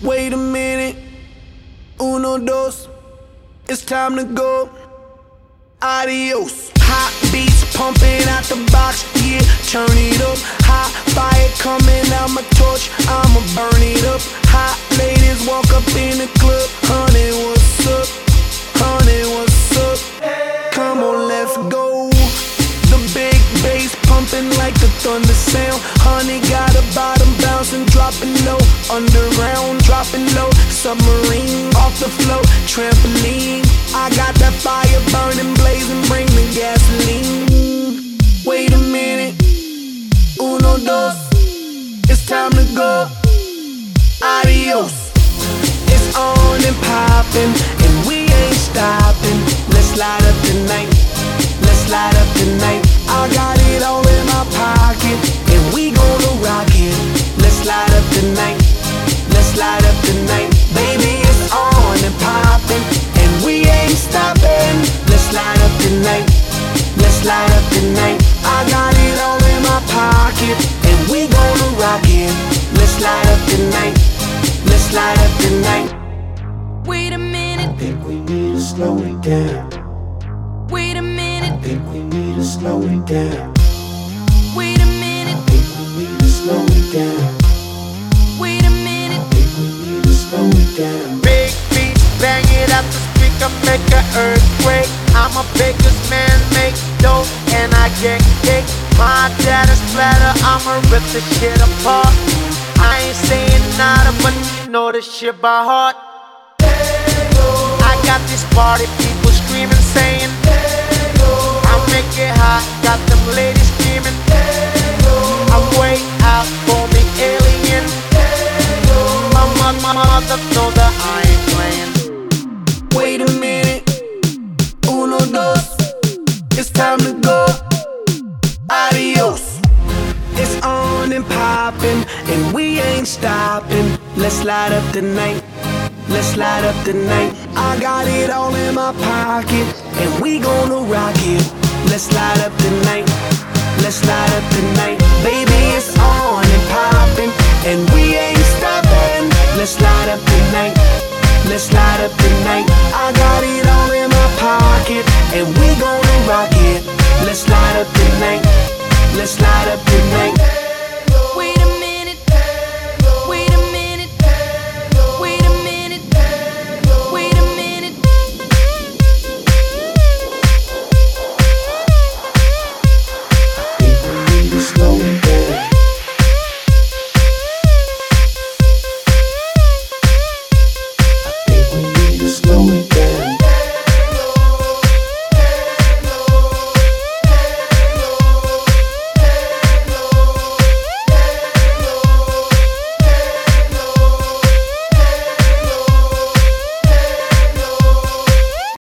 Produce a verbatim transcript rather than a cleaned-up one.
Wait a minute, uno, dos, it's time to go. Adios. Hot beats pumping out the box, yeah, turn it up. Hot fire coming out my torch, I'ma burn it up. Hot ladies walk up in the club, honey, what's up? Honey, what's up? Come on, let's go. The big bass pumping like the thunder sound. Honey got a bottom bouncing, dropping low. Underground, dropping low. Submarine, off the float, trampoline. I got that fire burning, blazing, bring the gasoline. Wait a minute, uno, dos, it's time to go. Adios. It's on and popping, and we ain't stopping. Let's light up tonight, let's light up tonight. I got it all in my pocket, and we gonna rock it. Let's light up tonight, let's light up tonight. Baby, it's on and popping, and we ain't stopping. Let's light up tonight, let's light up tonight. I got it all in my pocket, and we gonna rock it. Let's light up tonight, let's light up tonight. Wait a minute, I think we need to slow it down. wait a minute, I think we need to slow it down. wait a minute, I think we need to slow it down. wait a minute. I think we need to slow it down. Big beat, bang it out the speaker, make an earthquake. I'm a baker's man, make dough, and I get cake. My dad is splatter, I'ma rip the shit apart. I ain't saying nada, but you know this shit by heart. I got these party people screaming, saying, I make it hot, got them ladies screaming. I'm way out for me alien. My mother, my mother know that I ain't playing. Wait a minute, uno, dos, it's time to go. Adios. It's on and popping, and we ain't stopping. Let's light up the night, let's light up the night. I got it all in my pocket, and we gonna rock it. Let's light up the night, let's light up the night. Baby, it's on and popping, and we ain't stopping. Let's light up the night, let's light up the night. I got it all in my pocket, and we gonna rock it. Let's light up the night, let's light up the night.